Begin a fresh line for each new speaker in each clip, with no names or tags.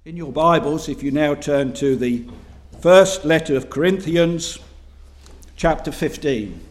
In your Bibles, if you now turn to the first letter of Corinthians, chapter 15.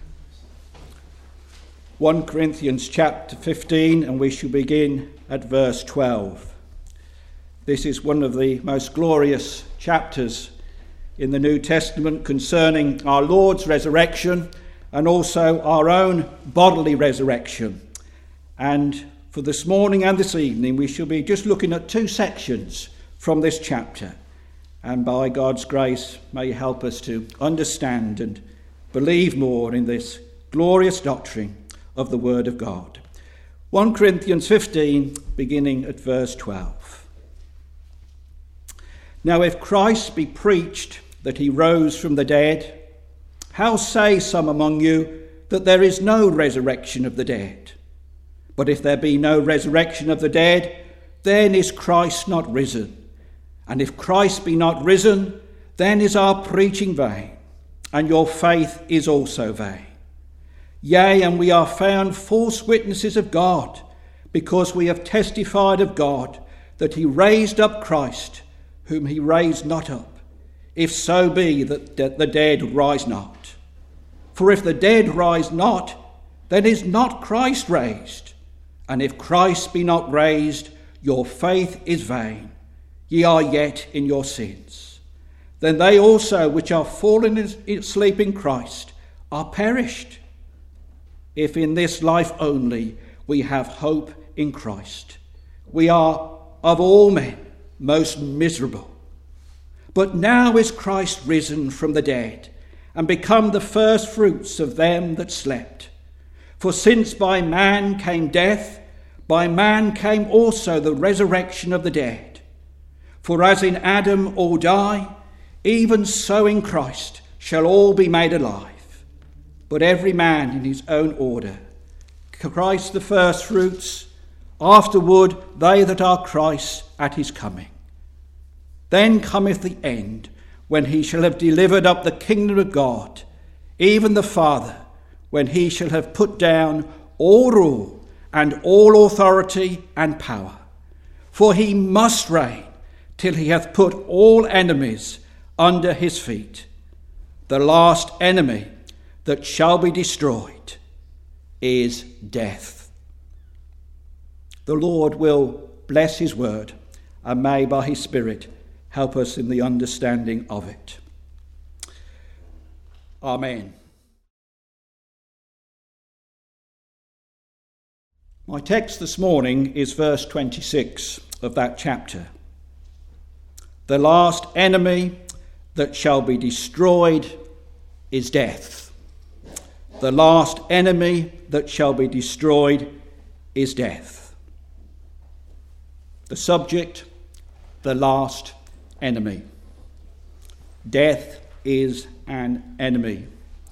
1 Corinthians chapter 15, and we shall begin at verse 12. This is one of the most glorious chapters in the New Testament concerning our Lord's resurrection and also our own bodily resurrection. And for this morning and this evening, we shall be just looking at two sections from this chapter. And by God's grace, may He help us to understand and believe more in this glorious doctrine of the Word of God. 1 Corinthians 15, beginning at verse 12. Now if Christ be preached that he rose from the dead, how say some among you that there is no resurrection of the dead? But if there be no resurrection of the dead, then is Christ not risen. And if Christ be not risen, then is our preaching vain, and your faith is also vain. Yea, and we are found false witnesses of God, because we have testified of God that he raised up Christ, whom he raised not up, if so be that the dead rise not. For if the dead rise not, then is not Christ raised. And if Christ be not raised, your faith is vain. Ye are yet in your sins. Then they also which are fallen asleep in Christ are perished. If in this life only we have hope in Christ, we are of all men most miserable. But now is Christ risen from the dead, and become the first fruits of them that slept. For since by man came death, by man came also the resurrection of the dead. For as in Adam all die, even so in Christ shall all be made alive. But every man in his own order. Christ the first fruits, afterward they that are Christ at his coming. Then cometh the end, when he shall have delivered up the kingdom of God, even the Father, when he shall have put down all rule and all authority and power. For he must reign till he hath put all enemies under his feet. The last enemy that shall be destroyed is death. The Lord will bless his word, and may by his Spirit help us in the understanding of it. Amen. My text this morning is verse 26 of that chapter. The last enemy that shall be destroyed is death. The last enemy that shall be destroyed is death. The subject, the last enemy. Death is an enemy.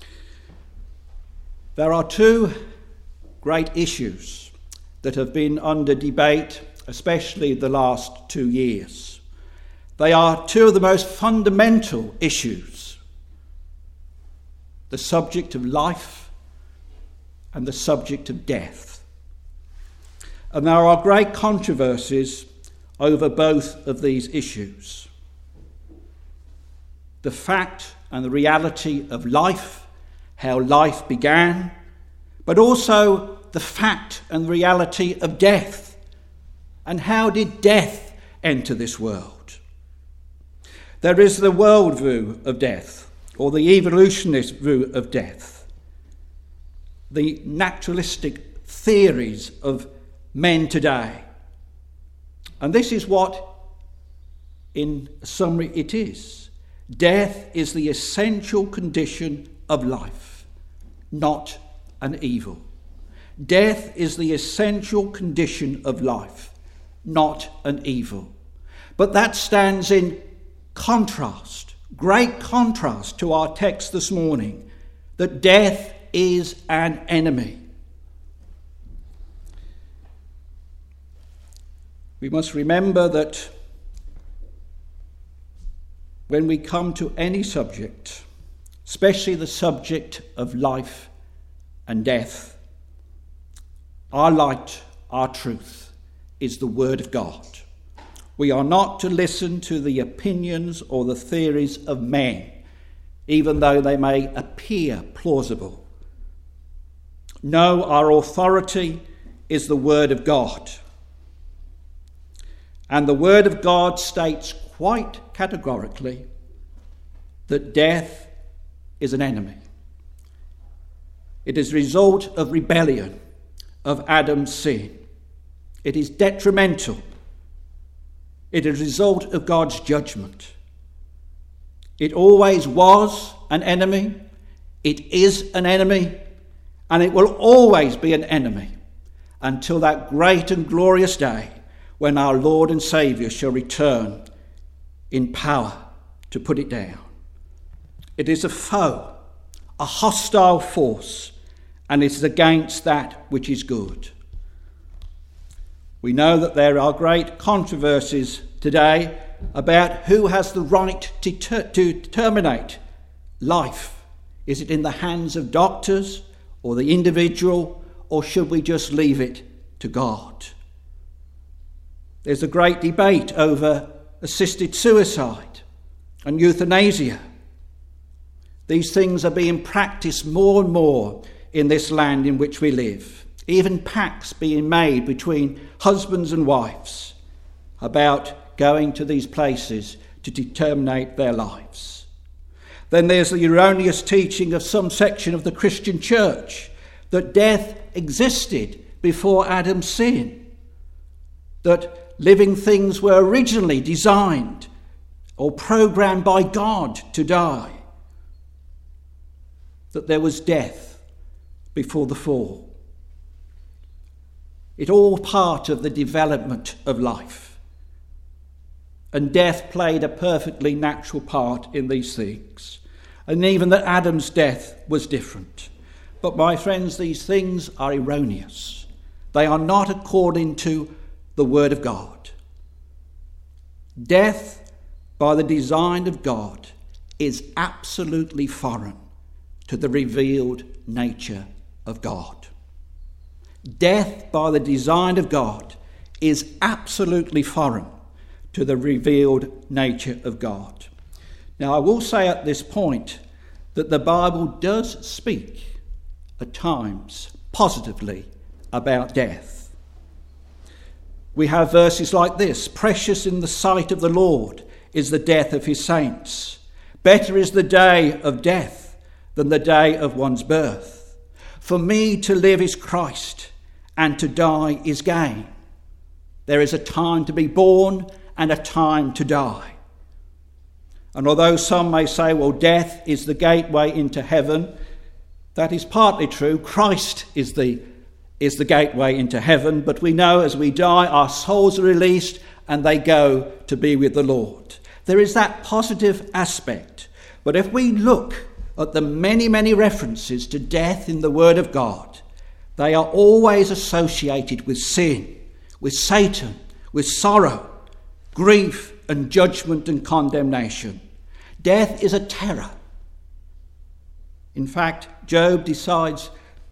There are two great issues that have been under debate, especially the last 2 years. They are two of the most fundamental issues: the subject of life and the subject of death. And there are great controversies over both of these issues. The fact and the reality of life, how life began, but also the fact and reality of death, and how did death enter this world. There is the world view of death, or the evolutionist view of death, the naturalistic theories of men today. And this is what, in summary, it is. Death is the essential condition of life, not an evil. Death is the essential condition of life, not an evil. But that stands in contrast, great contrast to our text this morning, that death is an enemy. We must remember that when we come to any subject, especially the subject of life and death, our light, our truth, is the Word of God. We are not to listen to the opinions or the theories of men, even though they may appear plausible. No, our authority is the Word of God. And the Word of God states quite categorically that death is an enemy. It is a result of rebellion, of Adam's sin. It is detrimental. It is a result of God's judgment. It always was an enemy. It is an enemy. And it will always be an enemy until that great and glorious day when our Lord and Saviour shall return in power to put it down. It is a foe, a hostile force, and it is against that which is good. We know that there are great controversies today about who has the right to terminate life. Is it in the hands of doctors or the individual, or should we just leave it to God? There's a great debate over assisted suicide and euthanasia. These things are being practiced more and more in this land in which we live. Even pacts being made between husbands and wives about going to these places to terminate their lives. Then there's the erroneous teaching of some section of the Christian church that death existed before Adam's sin, that living things were originally designed or programmed by God to die, that there was death before the fall. It's all part of the development of life. And death played a perfectly natural part in these things. And even that Adam's death was different. But my friends, these things are erroneous. They are not according to the Word of God. Death, by the design of God, is absolutely foreign to the revealed nature of God. Death, by the design of God, is absolutely foreign to the revealed nature of God. Now, I will say at this point that the Bible does speak at times positively about death. We have verses like this: "Precious in the sight of the Lord is the death of his saints. Better is the day of death than the day of one's birth. For me to live is Christ, and to die is gain. There is a time to be born and a time to die." And although some may say, well, death is the gateway into heaven, that is partly true. Christ is the gateway into heaven, but we know as we die, our souls are released and they go to be with the Lord. There is that positive aspect. But if we look at the many, many references to death in the Word of God, they are always associated with sin, with Satan, with sorrow, grief and judgment and condemnation. Death is a terror. In fact, Job describes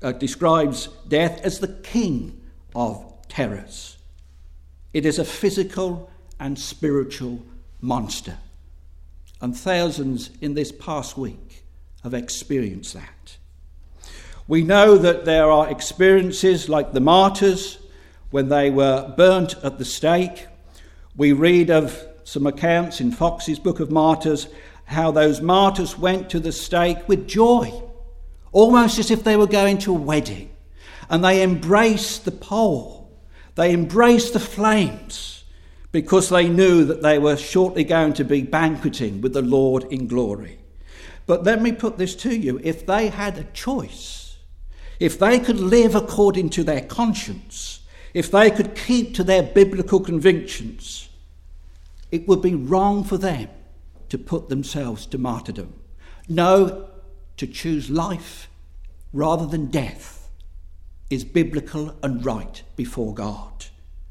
death as the king of terrors. It is a physical and spiritual monster. And thousands in this past week have experienced that. We know that there are experiences like the martyrs when they were burnt at the stake. We read of some accounts in Fox's Book of Martyrs how those martyrs went to the stake with joy, almost as if they were going to a wedding, and they embraced the pole, they embraced the flames, because they knew that they were shortly going to be banqueting with the Lord in glory. But let me put this to you: if they had a choice, if they could live according to their conscience, if they could keep to their biblical convictions, it would be wrong for them to put themselves to martyrdom. No, to choose life rather than death is biblical and right before God.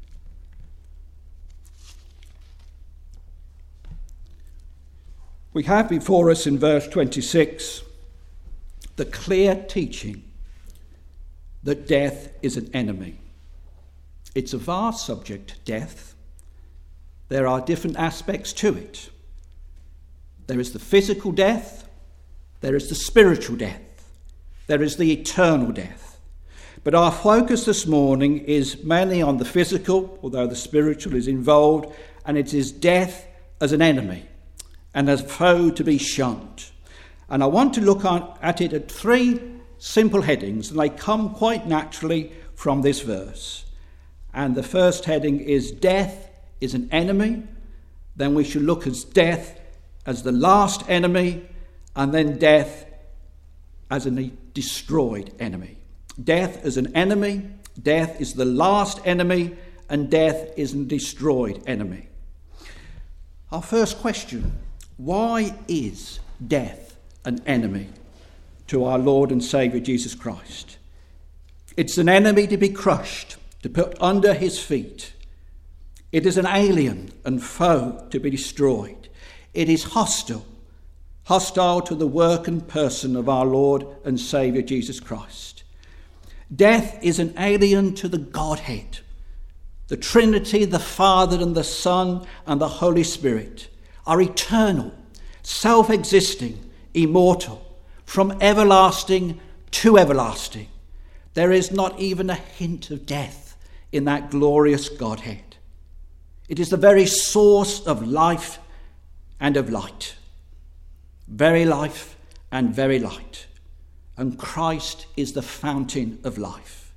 We have before us in verse 26 the clear teaching that death is an enemy. It's a vast subject, death. there are different aspects to it. There is the physical death, there is the spiritual death, there is the eternal death. But our focus this morning is mainly on the physical, although the spiritual is involved, and it is death as an enemy and as a foe to be shunned. And I want to look at it at three simple headings, and they come quite naturally from this verse. And the first heading is death is an enemy. Then we should look at death as the last enemy, and then death as a destroyed enemy. Death as an enemy, death is the last enemy, and death is a destroyed enemy. Our first question, why is death an enemy to our Lord and Saviour Jesus Christ? It's an enemy to be crushed, to put under his feet. It is an alien and foe to be destroyed. It is hostile to the work and person of our Lord and Saviour Jesus Christ. Death is an alien to the Godhead, the Trinity, the Father and the Son and the Holy Spirit are eternal, self-existing, immortal, from everlasting to everlasting. There is not even a hint of death in that glorious Godhead. It is the very source of life and of light. Very life and very light. And Christ is the fountain of life.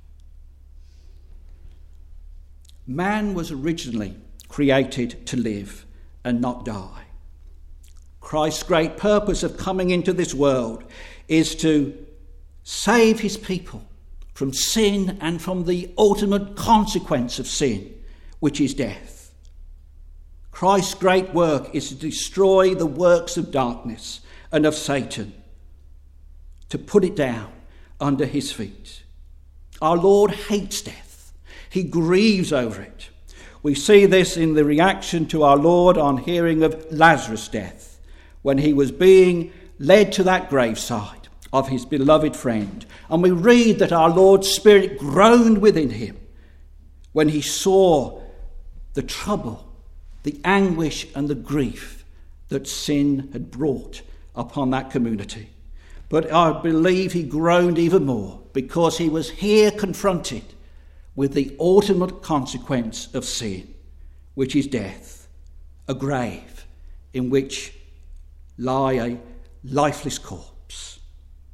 Man was originally created to live and not die. Christ's great purpose of coming into this world is to save his people from sin and from the ultimate consequence of sin, which is death. Christ's great work is to destroy the works of darkness and of Satan, to put it down under his feet. Our Lord hates death. He grieves over it. We see this in the reaction to our Lord on hearing of Lazarus' death, when he was being led to that graveside of his beloved friend. And we read that our Lord's Spirit groaned within him when he saw the trouble, the anguish and the grief that sin had brought upon that community. But I believe he groaned even more because he was here confronted with the ultimate consequence of sin, which is death, a grave in which lie a lifeless corpse.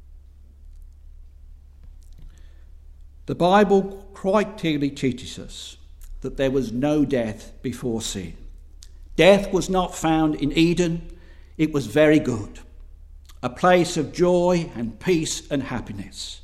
The Bible quite clearly teaches us that there was no death before sin. Death was not found in Eden. It was very good, a place of joy and peace and happiness.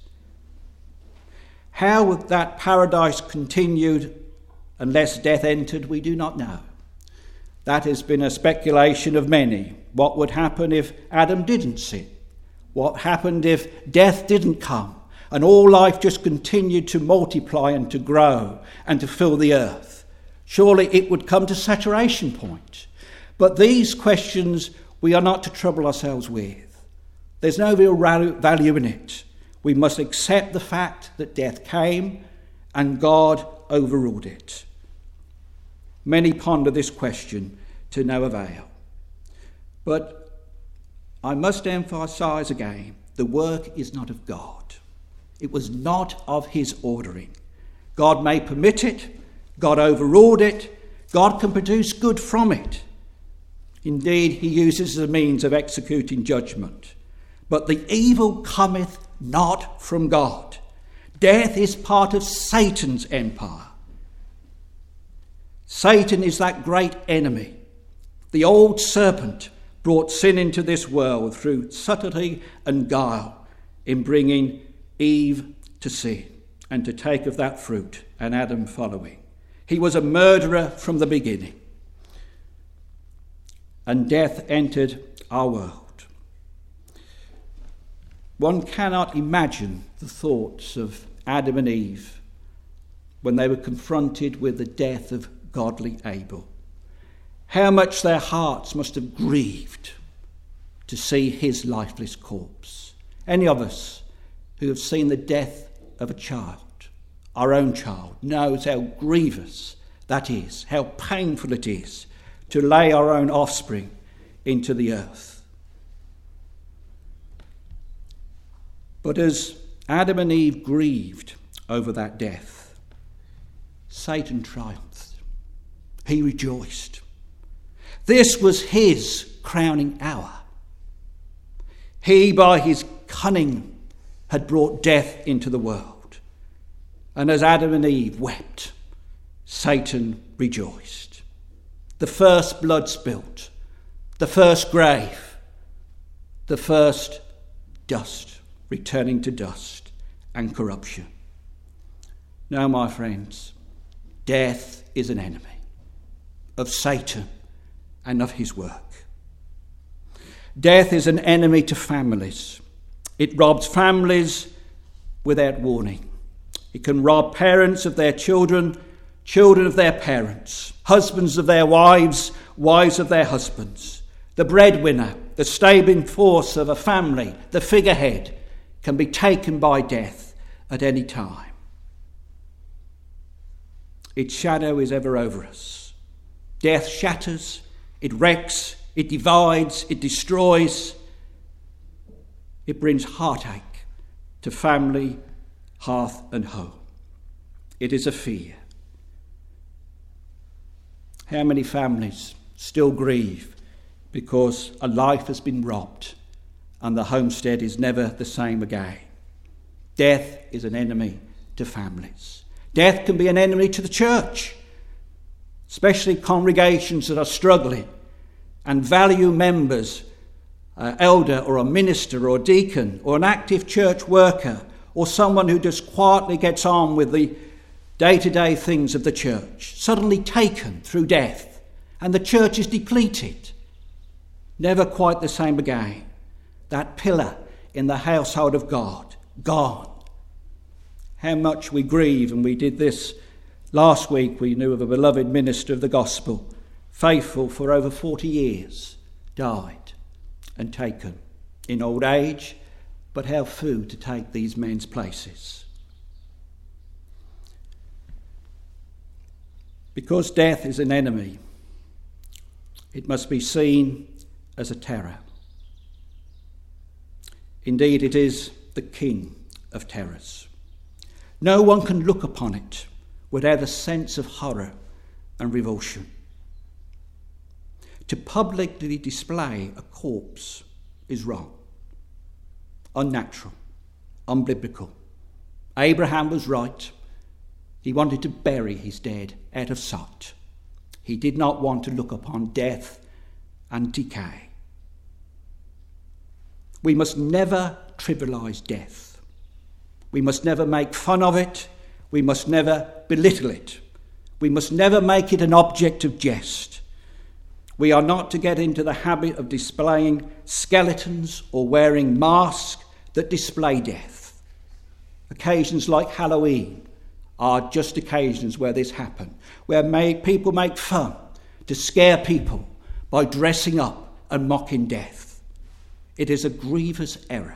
How that paradise continued unless death entered, we do not know. That has been a speculation of many. What would happen if Adam didn't sin? What happened if death didn't come and all life just continued to multiply and to grow and to fill the earth? Surely it would come to saturation point. But these questions we are not to trouble ourselves with. There's no real value in it. We must accept the fact that death came and God overruled it. Many ponder this question to no avail. But I must emphasize again, the work is not of God. It was not of his ordering. God may permit it. God overruled it. God can produce good from it. Indeed, he uses the means of executing judgment. But the evil cometh not from God. Death is part of Satan's empire. Satan is that great enemy. The old serpent brought sin into this world through subtlety and guile in bringing Eve to sin and to take of that fruit, and Adam following. He was a murderer from the beginning. And death entered our world. One cannot imagine the thoughts of Adam and Eve when they were confronted with the death of godly Abel. How much their hearts must have grieved to see his lifeless corpse. Any of us who have seen the death of a child, our own child, knows how grievous that is, how painful it is to lay our own offspring into the earth. But as Adam and Eve grieved over that death, Satan triumphed. He rejoiced. This was his crowning hour. He, by his cunning, had brought death into the world. And as Adam and Eve wept, Satan rejoiced. The first blood spilt, the first grave, the first dust returning to dust and corruption. Now, my friends, death is an enemy of Satan and of his work. Death is an enemy to families. It robs families without warning. It can rob parents of their children, children of their parents, husbands of their wives, wives of their husbands. The breadwinner, the stabilizing force of a family, the figurehead, can be taken by death at any time. Its shadow is ever over us. Death shatters, it wrecks, it divides, it destroys. It brings heartache to family, hearth and home. It is a fear. How many families still grieve because a life has been robbed and the homestead is never the same again? Death is an enemy to families. Death can be an enemy to the church, especially congregations that are struggling and value members, an elder or a minister or a deacon or an active church worker or someone who just quietly gets on with the day-to-day things of the church, suddenly taken through death, and the church is depleted, never quite the same again. That pillar in the household of God, gone. How much we grieve, and we did this last week. We knew of a beloved minister of the gospel, faithful for over 40 years, died and taken in old age, but how few to take these men's places. Because death is an enemy, it must be seen as a terror. Indeed, it is the king of terrors. No one can look upon it without a sense of horror and revulsion. To publicly display a corpse is wrong, unnatural, unbiblical. Abraham was right. He wanted to bury his dead out of sight. He did not want to look upon death and decay. We must never trivialise death. We must never make fun of it. We must never belittle it. We must never make it an object of jest. We are not to get into the habit of displaying skeletons or wearing masks that display death. Occasions like Halloween are just occasions where this happens, where people make fun to scare people by dressing up and mocking death. It is a grievous error.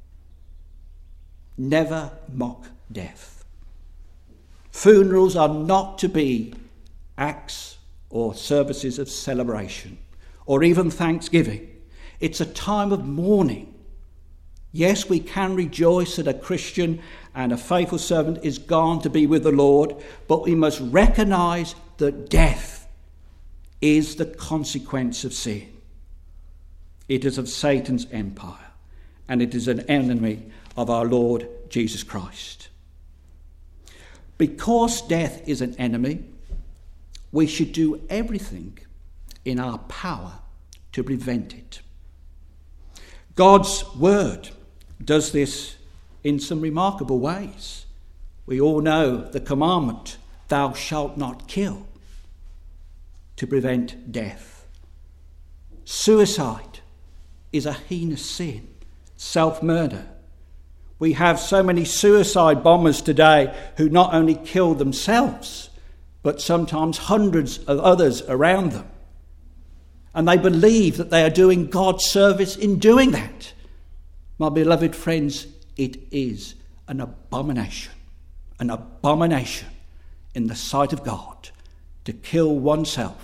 Never mock death. Funerals are not to be acts or services of celebration or even thanksgiving. It's a time of mourning. Yes, we can rejoice that a Christian and a faithful servant is gone to be with the Lord, but we must recognise that death is the consequence of sin. It is of Satan's empire, and it is an enemy of our Lord Jesus Christ. Because death is an enemy, we should do everything in our power to prevent it. God's word does this in some remarkable ways. We all know the commandment, thou shalt not kill, to prevent death. Suicide is a heinous sin, self-murder. We have so many suicide bombers today who not only kill themselves, but sometimes hundreds of others around them. And they believe that they are doing God's service in doing that. My beloved friends, it is an abomination in the sight of God to kill oneself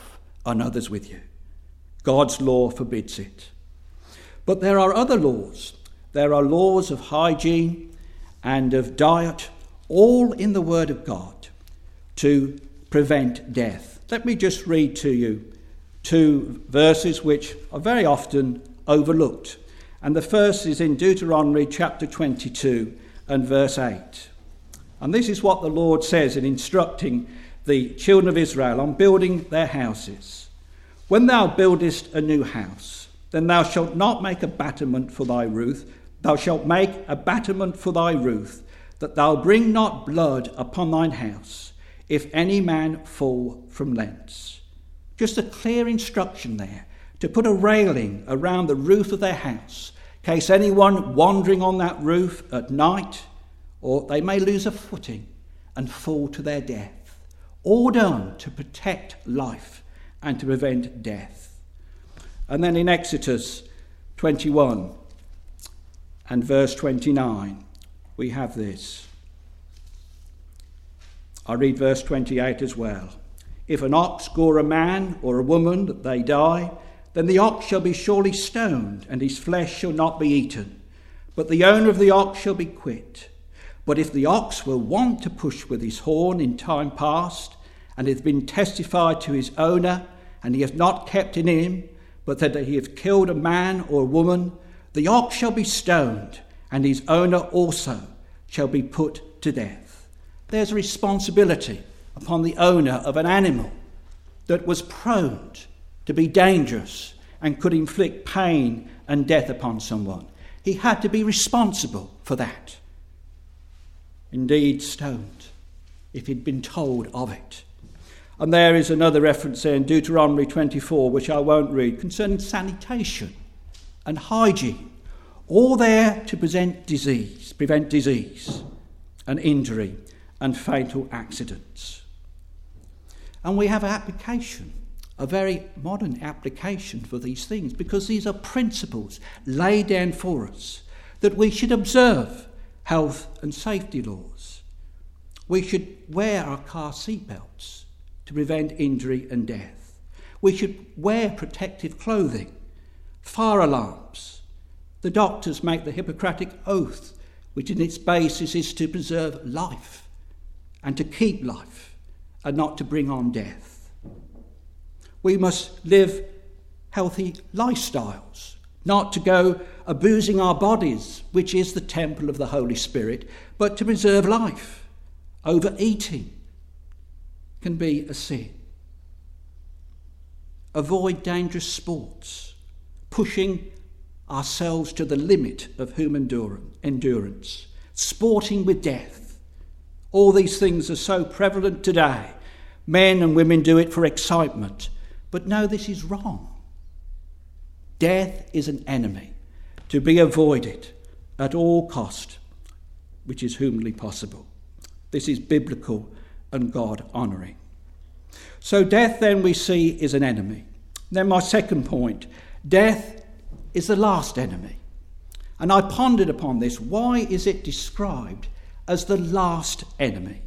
another's with you. God's law forbids it. But there are other laws. There are laws of hygiene and of diet, all in the Word of God, to prevent death. Let me just read to you two verses which are very often overlooked. And the first is in Deuteronomy chapter 22 and verse 8. And this is what the Lord says in instructing the children of Israel on building their houses. When thou buildest a new house, then thou shalt not make a battlement for thy roof. Thou shalt make a battlement for thy roof, that thou bring not blood upon thine house, if any man fall from thence. Just a clear instruction there to put a railing around the roof of their house, in case anyone wandering on that roof at night, or they may lose a footing and fall to their death. All done to protect life and to prevent death. And then in Exodus 21 and verse 29, we have this. I read verse 28 as well. If an ox gore a man or a woman that they die, then the ox shall be surely stoned, and his flesh shall not be eaten. But the owner of the ox shall be quit. But if the ox were wont to push with his horn in time past, and hath been testified to his owner, and he hath not kept in him, but that he hath killed a man or a woman, the ox shall be stoned, and his owner also shall be put to death. There's a responsibility upon the owner of an animal that was prone to be dangerous and could inflict pain and death upon someone. He had to be responsible for that. Indeed, stoned, if he'd been told of it. And there is another reference there in Deuteronomy 24, which I won't read, concerning sanitation and hygiene, all there to prevent disease and injury and fatal accidents. And we have application, a very modern application for these things, because these are principles laid down for us that we should observe health and safety laws. We should wear our car seatbelts to prevent injury and death. We should wear protective clothing, fire alarms. The doctors make the Hippocratic Oath, which in its basis is to preserve life and to keep life and not to bring on death. We must live healthy lifestyles, not to go abusing our bodies, which is the temple of the Holy Spirit, but to preserve life. Overeating can be a sin. Avoid dangerous sports, pushing ourselves to the limit of human endurance, sporting with death. All these things are so prevalent today. Men and women do it for excitement. But no, this is wrong. Death is an enemy to be avoided at all cost, which is humanly possible. This is biblical and God-honouring. So death, then, we see is an enemy. Then my second point, death is the last enemy. And I pondered upon this. Why is it described as the last enemy?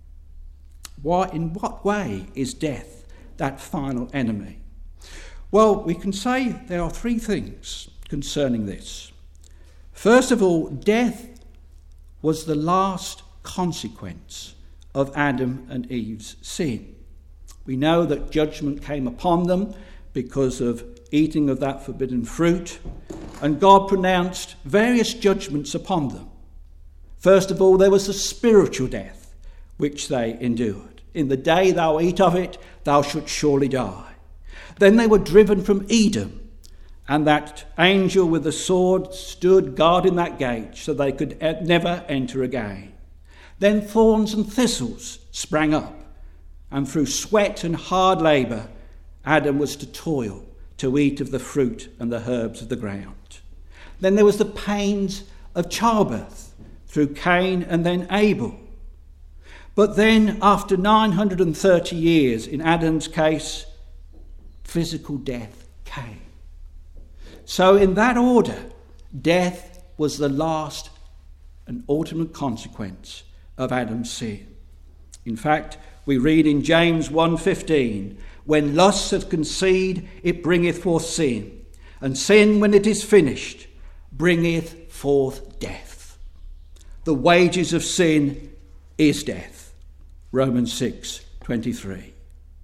In what way is death that final enemy? Well, we can say there are three things concerning this. First of all, death was the last consequence of Adam and Eve's sin. We know that judgment came upon them because of eating of that forbidden fruit, and God pronounced various judgments upon them. First of all, there was the spiritual death which they endured. In the day thou eat of it, thou shalt surely die. Then they were driven from Eden, and that angel with the sword stood guarding that gate so they could never enter again. Then thorns and thistles sprang up, and through sweat and hard labour, Adam was to toil to eat of the fruit and the herbs of the ground. Then there was the pains of childbirth through Cain and then Abel. But then, after 930 years, in Adam's case, physical death came. So in that order, death was the last and ultimate consequence of Adam's sin. In fact, we read in James 1:15, When lust hath conceived, it bringeth forth sin. And sin, when it is finished, bringeth forth death. The wages of sin is death. Romans 6:23.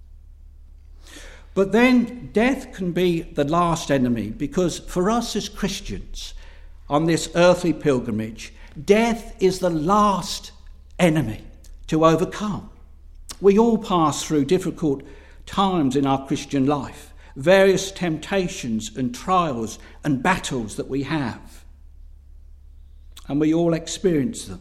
But then death can be the last enemy, because for us as Christians on this earthly pilgrimage, death is the last enemy to overcome. We all pass through difficult times in our Christian life, various temptations and trials and battles that we have, and we all experience them.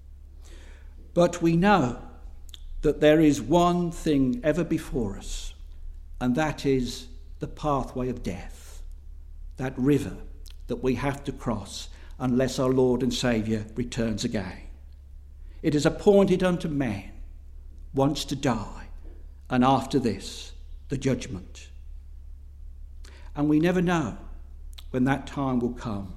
But we know that there is one thing ever before us, and that is the pathway of death, that river that we have to cross unless our Lord and Saviour returns again. It is appointed unto man once to die, and after this, the judgment. And we never know when that time will come.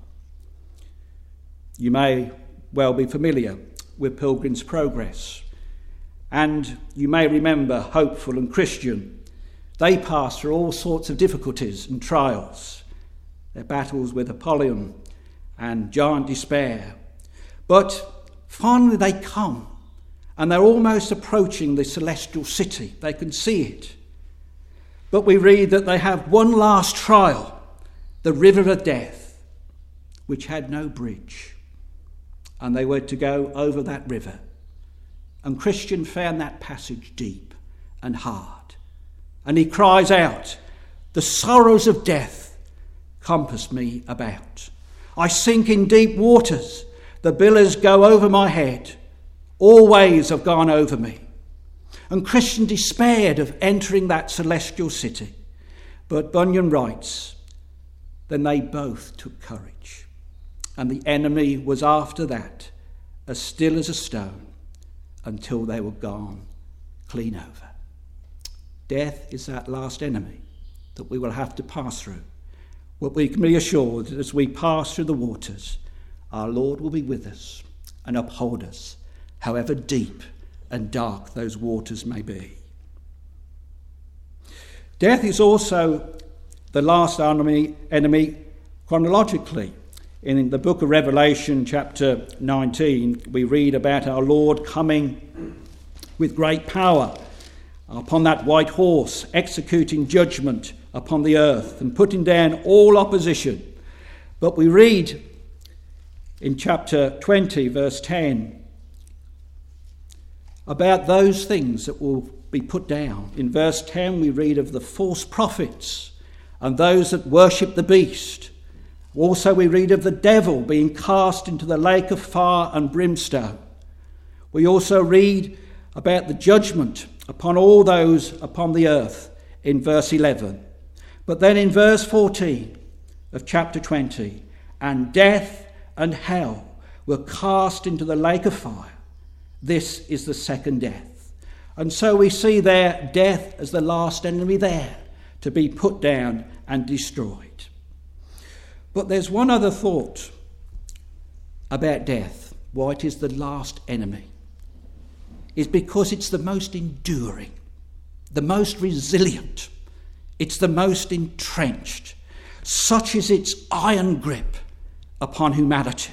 You may well be familiar with Pilgrim's Progress, and you may remember Hopeful and Christian. They pass through all sorts of difficulties and trials, their battles with Apollyon and giant despair. But finally they come, and they're almost approaching the celestial city. They can see it. But we read that they have one last trial, the river of death, which had no bridge. And they were to go over that river. And Christian found that passage deep and hard. And he cries out, "The sorrows of death compass me about. I sink in deep waters. The billows go over my head. All waves have gone over me." And Christian despaired of entering that celestial city. But Bunyan writes, "Then they both took courage, and the enemy was after that as still as a stone until they were gone clean over." Death is that last enemy that we will have to pass through. But we can be assured that as we pass through the waters, our Lord will be with us and uphold us, however deep and dark those waters may be. Death is also the last enemy chronologically. In the book of Revelation, chapter 19, we read about our Lord coming with great power upon that white horse, executing judgment upon the earth and putting down all opposition. But we read in chapter 20, verse 10, about those things that will be put down. In verse 10, we read of the false prophets and those that worship the beast. Also, we read of the devil being cast into the lake of fire and brimstone. We also read about the judgment upon all those upon the earth in verse 11. But then in verse 14 of chapter 20, "And death and hell were cast into the lake of fire. This is the second death." And so we see there death as the last enemy there to be put down and destroyed. But there's one other thought about death, why it is the last enemy, is because it's the most enduring, the most resilient, it's the most entrenched. Such is its iron grip upon humanity,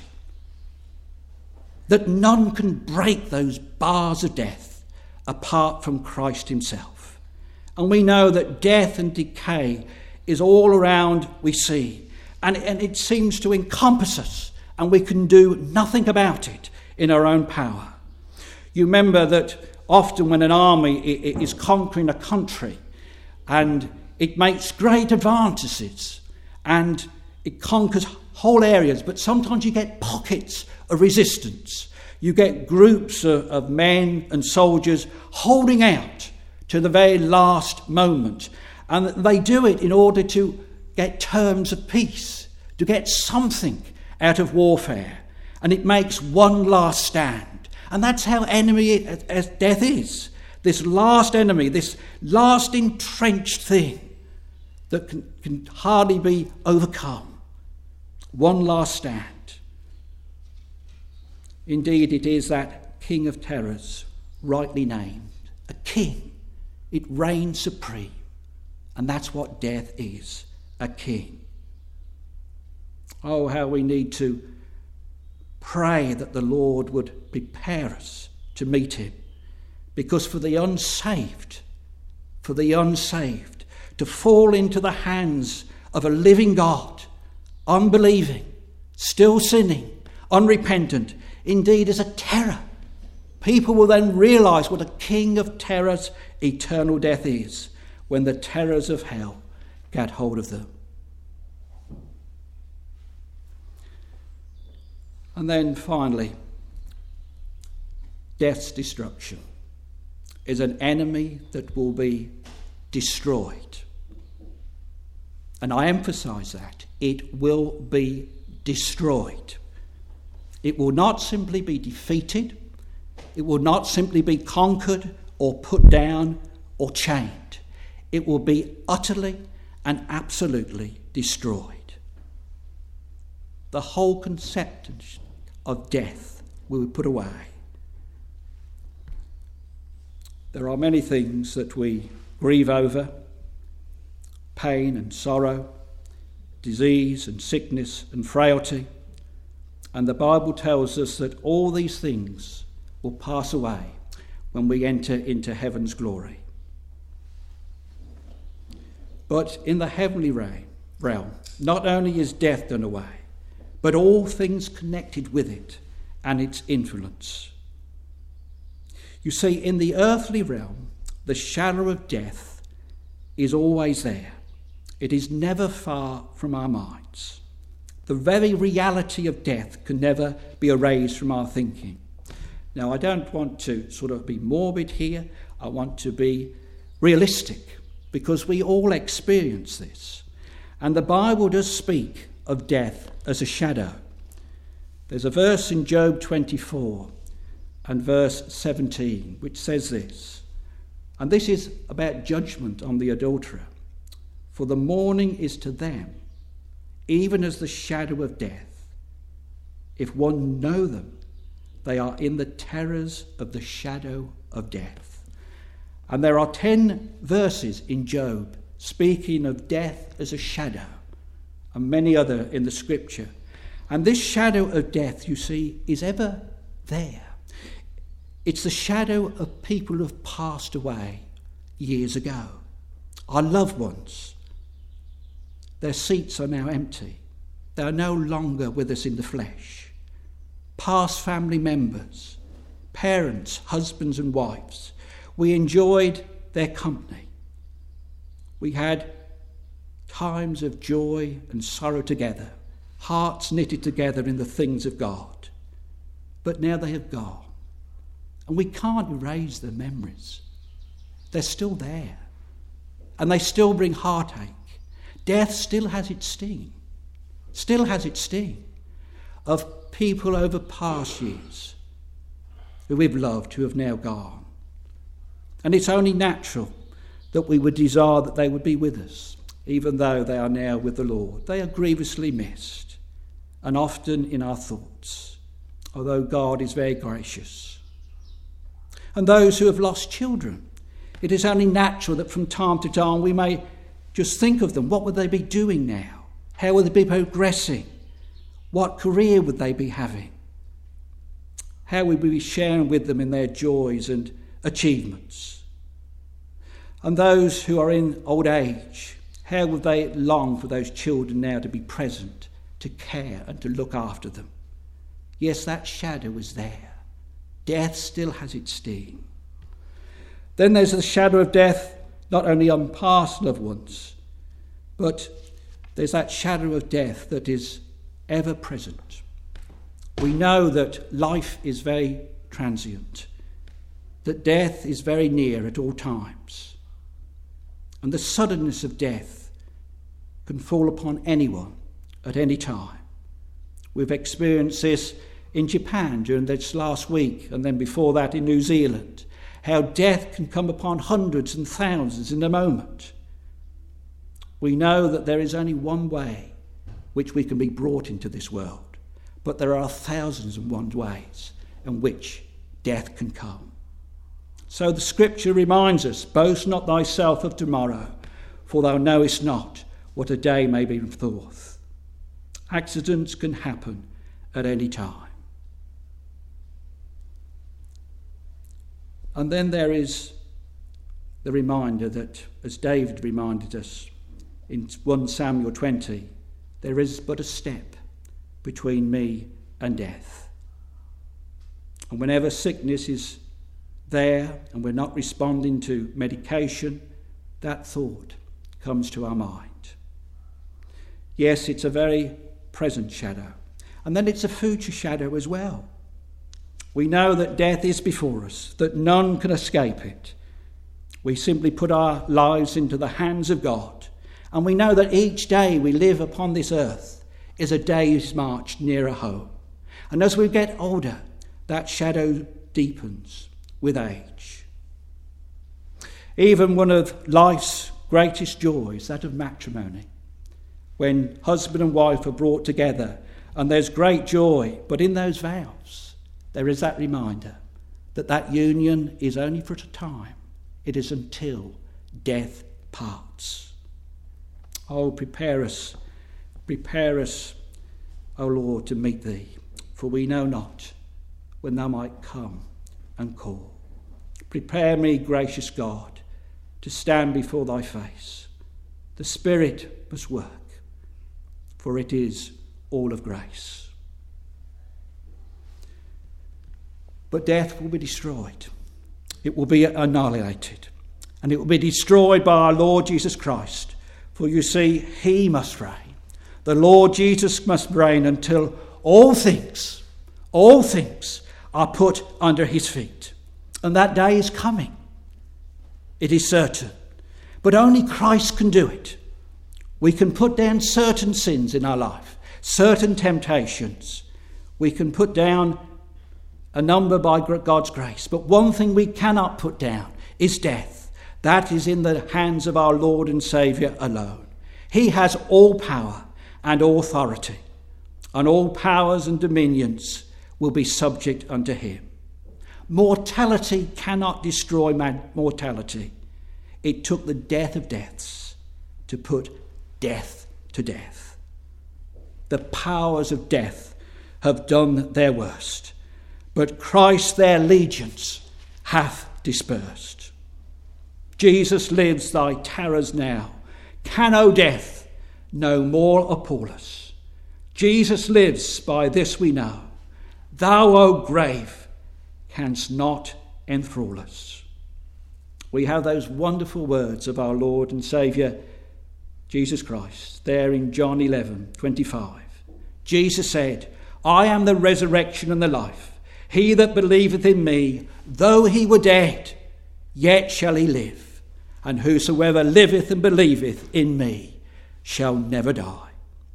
that none can break those bars of death apart from Christ himself. And we know that death and decay is all around we see, and it seems to encompass us, and we can do nothing about it in our own power. You remember that often when an army is conquering a country and it makes great advances and it conquers whole areas, but sometimes you get pockets of resistance. You get groups of men and soldiers holding out to the very last moment. And they do it in order to get terms of peace, to get something out of warfare. And it makes one last stand. And that's how enemy as death is. This last enemy, this last entrenched thing that can hardly be overcome. One last stand. Indeed, it is that King of terrors, rightly named, a king. It reigns supreme. And that's what death is, a king. Oh, how we need to pray that the Lord would prepare us to meet him. Because for the unsaved, to fall into the hands of a living God, unbelieving, still sinning, unrepentant, indeed is a terror. People will then realise what a king of terrors eternal death is when the terrors of hell get hold of them. And then finally, death's destruction is an enemy that will be destroyed. And I emphasise that. It will be destroyed. It will not simply be defeated. It will not simply be conquered or put down or chained. It will be utterly and absolutely destroyed. The whole conception of death will be put away. There are many things that we grieve over: pain and sorrow, disease and sickness and frailty. And the Bible tells us that all these things will pass away when we enter into heaven's glory. But in the heavenly realm, not only is death done away, but all things connected with it and its influence. You see, in the earthly realm, the shadow of death is always there. It is never far from our minds. The very reality of death can never be erased from our thinking. Now, I don't want to sort of be morbid here. I want to be realistic, because we all experience this. And the Bible does speak of death as a shadow. There's a verse in Job 24 and verse 17 which says this, and this is about judgment on the adulterer. For the morning is to them even as the shadow of death. If one know them, they are in the terrors of the shadow of death. And there are 10 verses in Job speaking of death as a shadow, and many other in the scripture. And this shadow of death, you see, is ever there. It's the shadow of people who have passed away years ago. Our loved ones. Their seats are now empty. They are no longer with us in the flesh. Past family members, parents, husbands and wives. We enjoyed their company. We had times of joy and sorrow together, hearts knitted together in the things of God. But now they have gone. And we can't erase their memories. They're still there. And they still bring heartache. Death still has its sting. Still has its sting of people over past years who we've loved, who have now gone. And it's only natural that we would desire that they would be with us, even though they are now with the Lord. They are grievously missed and often in our thoughts, although God is very gracious. And those who have lost children, it is only natural that from time to time we may just think of them. What would they be doing now? How would they be progressing? What career would they be having? How would we be sharing with them in their joys and achievements? And those who are in old age, how would they long for those children now to be present, to care and to look after them? Yes, that shadow is there. Death still has its sting. Then there's the shadow of death, not only on past loved ones, but there's that shadow of death that is ever present. We know that life is very transient, that death is very near at all times. And the suddenness of death can fall upon anyone at any time. We've experienced this in Japan during this last week, and then before that in New Zealand, how death can come upon hundreds and thousands in a moment. We know that there is only one way which we can be brought into this world, but there are thousands and one ways in which death can come. So the scripture reminds us, boast not thyself of tomorrow, for thou knowest not what a day may bring forth. Accidents can happen at any time. And then there is the reminder that, as David reminded us in 1 Samuel 20, there is but a step between me and death. And whenever sickness is there and we're not responding to medication, that thought comes to our mind. Yes, it's a very present shadow. And then it's a future shadow as well. We know that death is before us, that none can escape it. We simply put our lives into the hands of God. And we know that each day we live upon this earth is a day's march nearer home. And as we get older, that shadow deepens with age. Even one of life's greatest joys, that of matrimony, when husband and wife are brought together, and there's great joy, but in those vows, there is that reminder that that union is only for a time. It is until death parts. Oh, prepare us, O Lord, to meet thee, for we know not when thou might come and call. Prepare me, gracious God, to stand before thy face. The Spirit must work, for it is all of grace. But death will be destroyed. It will be annihilated. And it will be destroyed by our Lord Jesus Christ. For you see, he must reign. The Lord Jesus must reign until all things are put under his feet. And that day is coming. It is certain. But only Christ can do it. We can put down certain sins in our life, certain temptations. We can put down a number by God's grace. But one thing we cannot put down is death. That is in the hands of our Lord and Saviour alone. He has all power and authority, and all powers and dominions will be subject unto him. Mortality cannot destroy mortality. It took the death of deaths to put death to death. The powers of death have done their worst, but Christ their legions hath dispersed. Jesus lives, thy terrors now can, O death, no more appall us. Jesus lives, by this we know. Thou, O grave, canst not enthrall us. We have those wonderful words of our Lord and Saviour, Jesus Christ, there in John 11:25. Jesus said, I am the resurrection and the life. He that believeth in me, though he were dead, yet shall he live. And whosoever liveth and believeth in me shall never die.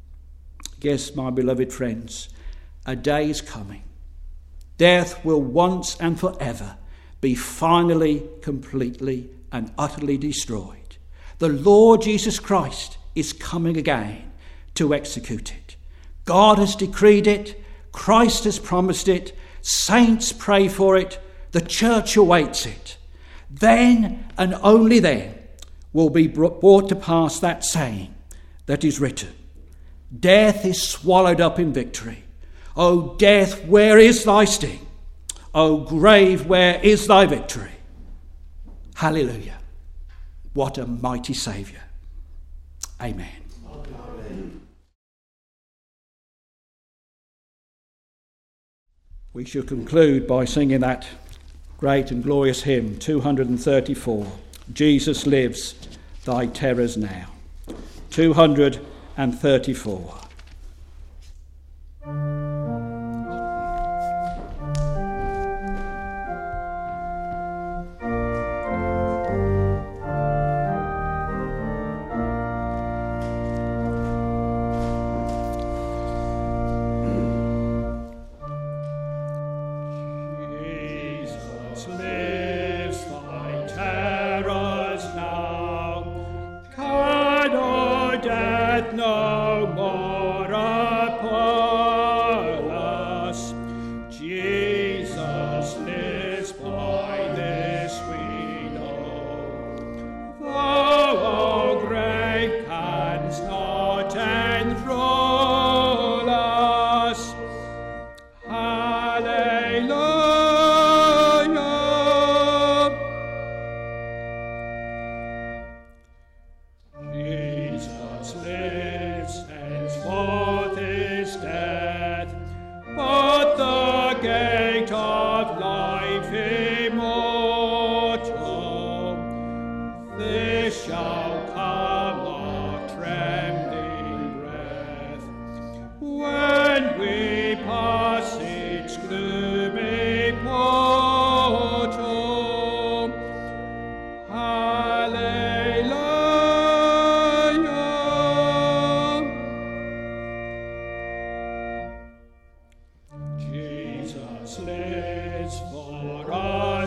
Yes, my beloved friends, a day is coming. Death will once and forever be finally, completely and utterly destroyed. The Lord Jesus Christ is coming again to execute it. God has decreed it. Christ has promised it. Saints pray for it. The church awaits it. Then and only then will be brought to pass that saying that is written, death is swallowed up in victory. O death, where is thy sting? O grave, where is thy victory? Hallelujah. What a mighty Saviour. Amen. Amen. We shall conclude by singing that great and glorious hymn, 234, Jesus lives, thy terrors now. 234.
Thou, O great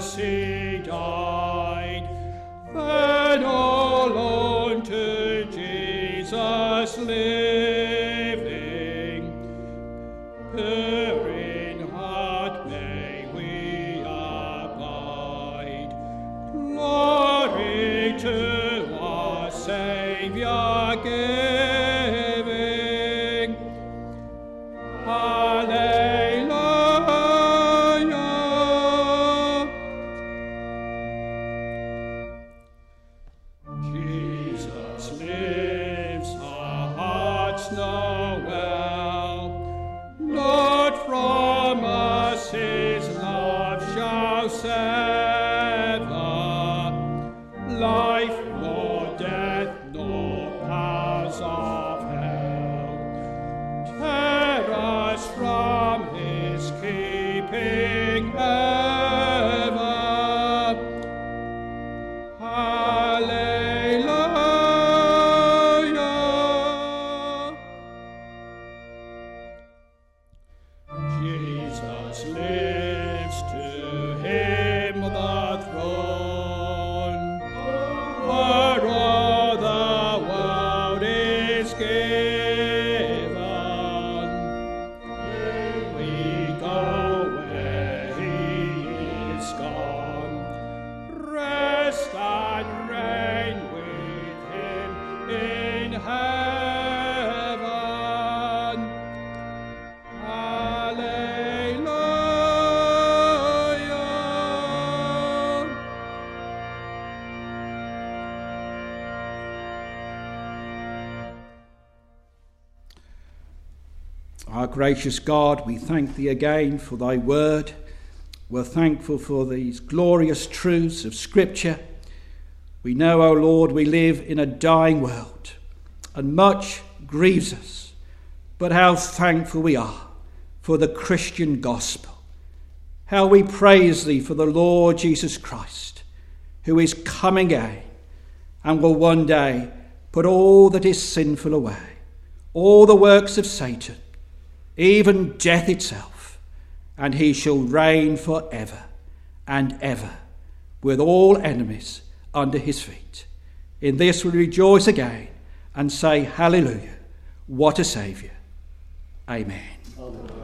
us he died. Then all unto Jesus living, pure in heart may we abide. Glory to our Saviour giving. Hallelujah. Jesus lives, our hearts know well. Not from us his love shall sever. Life nor death nor powers of hell tear us from his keeping ever. Hallelujah. Jesus lives, to him the throne, where all the world is given. We go where he is gone, rest and reign with him in heaven. Hallelujah. Our gracious God, we thank thee again for thy word. We're thankful for these glorious truths of Scripture. We know, O Lord, we live in a dying world, and much grieves us. But how thankful we are for the Christian gospel. How we praise thee for the Lord Jesus Christ, who is coming again and will one day put all that is sinful away, all the works of Satan, even death itself, and he shall reign forever and ever with all enemies under his feet. In this we rejoice again and say, Hallelujah, what a Saviour. Amen.
Amen.